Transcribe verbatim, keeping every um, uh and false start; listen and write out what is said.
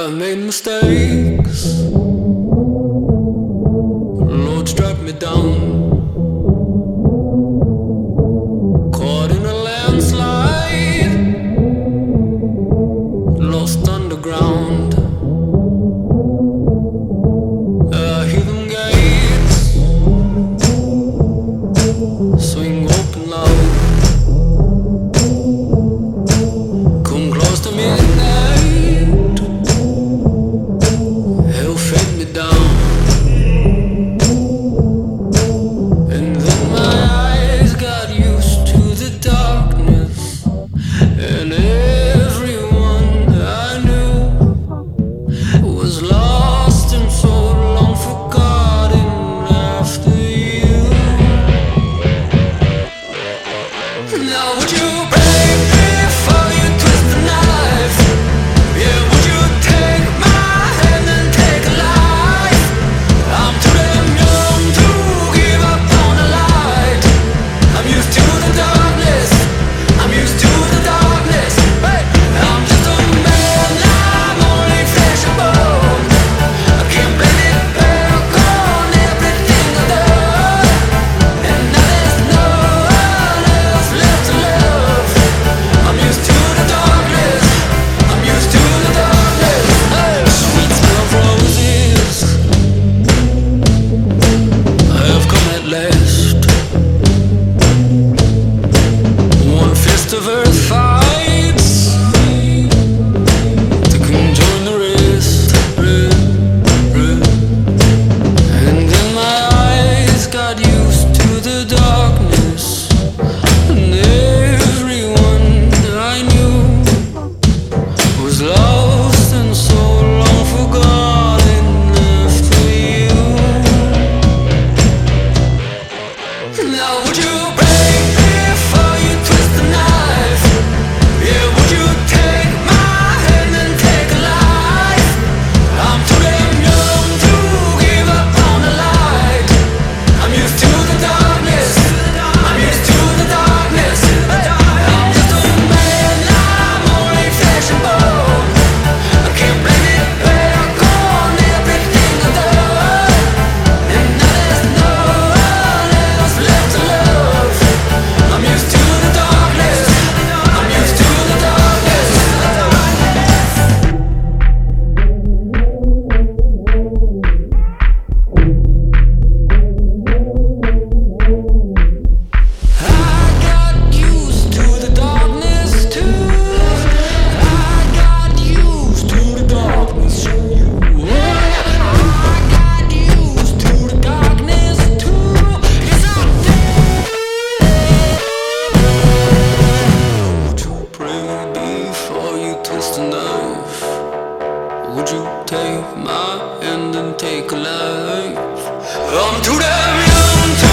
I've made mistakes. Lord, strike me down. Caught in a landslide, lost underground. I hear them gates swing open loud. Come close to midnight, hell fade me down. And then my eyes got used to the darkness, and everyone I knew was lost and so long forgotten after you. Now would you break me before you twist the knife? Yeah, would you take my hand and take a life? I'm too damn young to give up on the light. I'm used to the darkness, I'm used to the darkness. Hey, I'm just a man, I'm only flesh and bone. I can't blame it back on everything I've done. And now there's no one else left to love. I'm used to the darkness, I'm used to the darkness. Hey, sweet smell of roses, I have come at last. One fist of earth fights to conjoin the rest, and then my eyes got used to the darkness, and everyone I knew was lost and so long forgotten after you. Now would you break me before you twist the knife? Yeah, would you take my hand and take a life? I'm too damn young to give up on the light. I'm used to the darkness, I'm used to the darkness. Hey, I'm just a man, I'm only flesh and bone. I can't blame it back on everything I've done. And now there's no one else left to love. I'm used to the darkness, I'm used to the darkness. I got used to the darkness too. I got used to the darkness too. I got used to the darkness too. Yes, I did. Would you pray before you twist a knife? Would you take my hand and take a life? I'm too damn young to